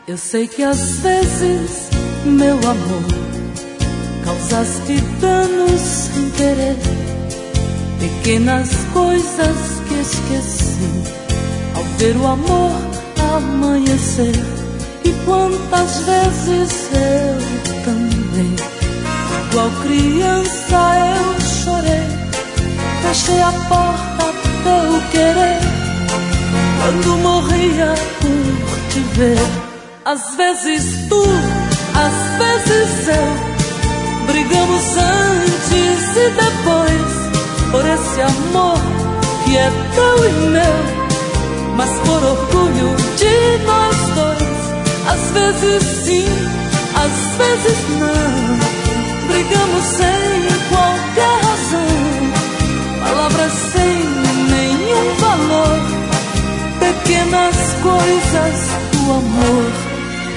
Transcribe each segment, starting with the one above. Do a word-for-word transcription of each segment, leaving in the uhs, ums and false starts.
Eu sei que às vezes, meu amor, causaste danos sem querer, pequenas coisas que esqueci ao ver o amor amanhecer. E quantas vezes eu também, igual criança, eu chorei, fechei a porta do teu querer quando morria por te ver. Às vezes tu, às vezes eu, brigamos antes e depois por esse amor que é teu e meu, mas por orgulho de nós dois. Às vezes sim, às vezes não, brigamos sem qualquer razão, palavras sem nenhum valor, pequenas coisas do amor.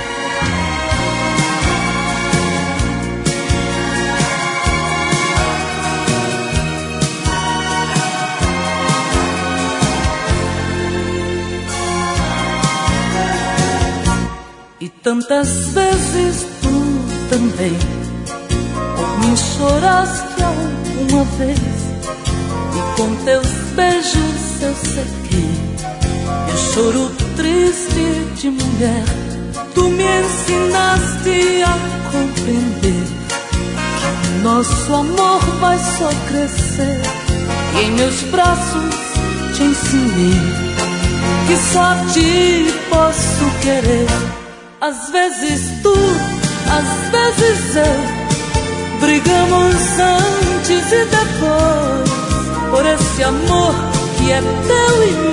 E tantas vezes tu também por mim choraste alguma vez, e com teus beijos eu sequei eu choro triste de mulher. Tu me ensinaste a compreender que o nosso amor vai só crescer, e em meus braços te ensinei que só a ti posso querer. Às vezes tu, às vezes eu, brigamos antes e depois por esse amor que é teu e meu,